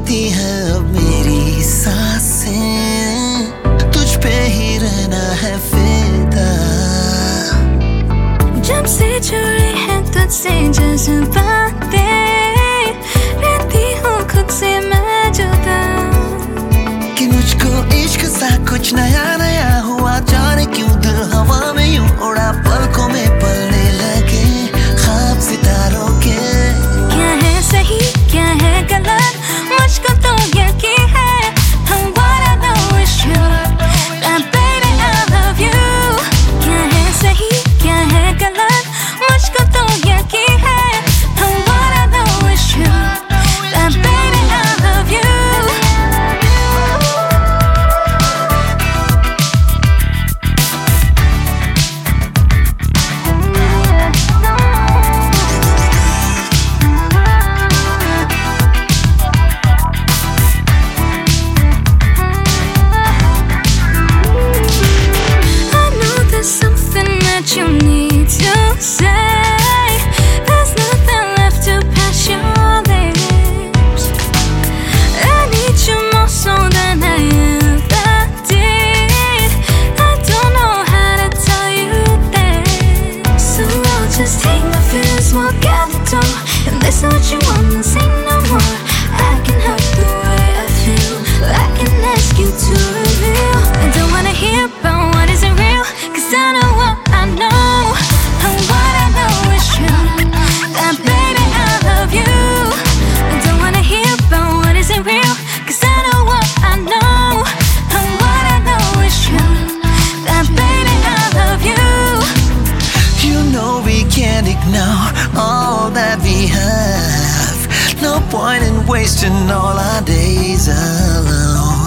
लेती है अब मेरी सांसें, तुझ पे ही रहना है फिदा। जब से जुड़ी है तुझसे जज्बातें, रहती हूँ खुद से मैं जुदा। कि मुझको इश्क सा कुछ नया नया हुआ, जाने क्यों दिल हवा में यूं उड़ा, पलकों में पलने लगे ख्वाब सितारों के। क्या है सही क्या है गलत, मुझको तो यकीन है, what I know is true, that baby I love you। क्या है सही क्या है गलत, मुझको तो यकीन है, what I know is true, that baby I love you। You need to say, there's nothing left to pass your lips. I need you more so than I ever did. I don't know how to tell you this, so I'll just take my fears, walk out the door, and listen what you want and say no more. I can help the way I feel, I can ask you to reveal. I don't wanna hear about what isn't real, 'cause I know what I know, and what I know is true, that baby I love you. I don't wanna hear about what isn't real, 'cause I know what I know, and what I know is true, that baby I love you. You know we can't ignore all that we have. No point in wasting all our days alone.